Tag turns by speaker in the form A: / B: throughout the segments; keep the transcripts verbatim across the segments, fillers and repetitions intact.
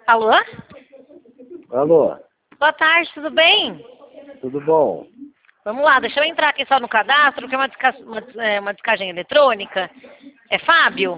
A: Alô?
B: Alô,
A: Boa tarde, tudo bem?
B: tudo bom?
A: Vamos lá, deixa eu entrar aqui só no cadastro, que é uma, desca... uma, é, uma descagem eletrônica. É Fábio?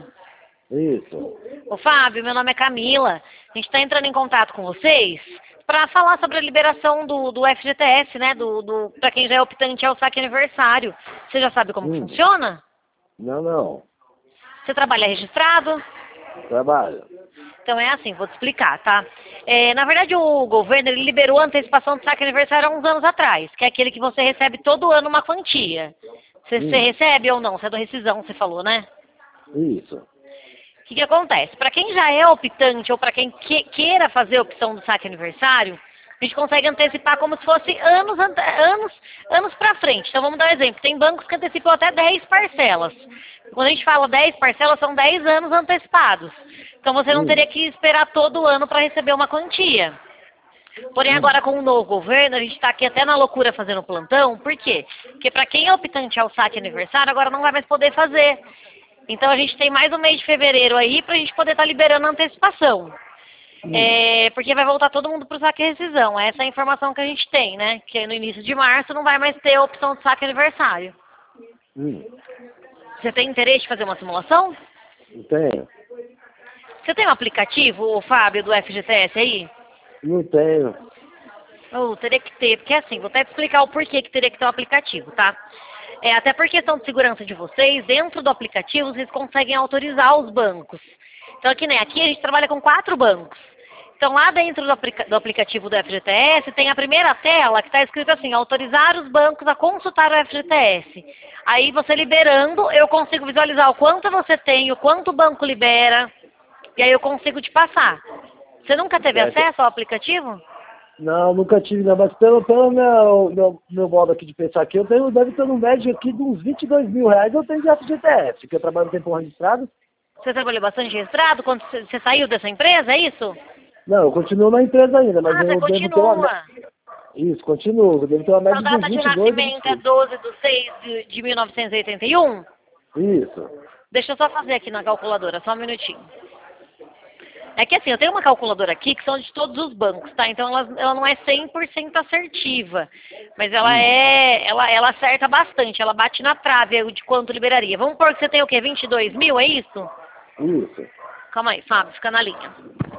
B: Isso.
A: Ô Fábio, meu nome é Camila. A gente está entrando em contato com vocês para falar sobre a liberação do, do F G T S, né? Do, do, para quem já é optante ao saque aniversário. Você já sabe como que
B: Hum.
A: funciona?
B: Não, não.
A: Você trabalha registrado?
B: Trabalho.
A: Então é assim, vou te explicar, tá? É, na verdade, o governo ele liberou a antecipação do saque aniversário há uns anos atrás, que é aquele que você recebe todo ano uma quantia. Você, você
B: Hum.
A: recebe ou não? Você é da rescisão, você falou, né?
B: Isso.
A: O que, que acontece? Para quem já é optante ou para quem que, queira fazer a opção do saque aniversário, a gente consegue antecipar como se fosse anos, ante- anos, anos para frente. Então vamos dar um exemplo. Tem bancos que antecipam até dez parcelas. Quando a gente fala dez parcelas, são dez anos antecipados. Então você não
B: Hum.
A: teria que esperar todo ano para receber uma quantia. Porém,
B: Hum.
A: agora com o novo governo, a gente está aqui até na loucura fazendo plantão. Por quê? Porque para quem é optante ao saque aniversário, agora não vai mais poder fazer. Então a gente tem mais um mês de fevereiro aí para a gente poder estar tá liberando a antecipação.
B: Hum.
A: É, porque vai voltar todo mundo para o saque e rescisão. Essa é a informação que a gente tem, né? Que no início de março não vai mais ter a opção de saque aniversário.
B: Hum.
A: Você tem interesse em fazer uma simulação?
B: Não tenho.
A: Você tem um aplicativo, ô, Fábio, do F G T S aí?
B: Não tenho.
A: Oh, teria que ter, porque assim, vou até te explicar o porquê que teria que ter um aplicativo, tá? É, até por questão de segurança de vocês, dentro do aplicativo vocês conseguem autorizar os bancos. Então aqui, né, aqui a gente trabalha com quatro bancos. Então lá dentro do, aplica do aplicativo do F G T S tem a primeira tela que está escrito assim, autorizar os bancos a consultar o F G T S. Aí você liberando, eu consigo visualizar o quanto você tem, o quanto o banco libera, e aí eu consigo te passar. Você nunca teve
B: Certo.
A: acesso ao aplicativo?
B: Não, nunca tive, não. Mas pelo, pelo meu, meu, meu modo aqui de pensar aqui, eu tenho, deve ter um médio aqui de uns vinte e dois mil reais, eu tenho de F G T S, que eu trabalho no tempo registrado.
A: Você trabalhou bastante registrado quando você você saiu dessa empresa, é isso?
B: Não, eu continuo na empresa ainda, mas
A: Ah, você
B: eu devo ter uma
A: continua.
B: média. Isso, continuo. Eu devo ter uma
A: Sua
B: média de uns
A: data de
B: vinte e dois.
A: nascimento é doze de seis de, de mil novecentos e oitenta e um?
B: Isso.
A: Deixa eu só fazer aqui na calculadora, só um minutinho. É que assim, eu tenho uma calculadora aqui que são de todos os bancos, tá? Então ela, ela não é cem por cento assertiva, mas ela
B: Hum.
A: é, ela, ela acerta bastante, ela bate na trave de quanto liberaria. Vamos supor que você tem o quê? vinte e dois mil, é isso?
B: Isso.
A: Calma aí, Fábio, fica na linha.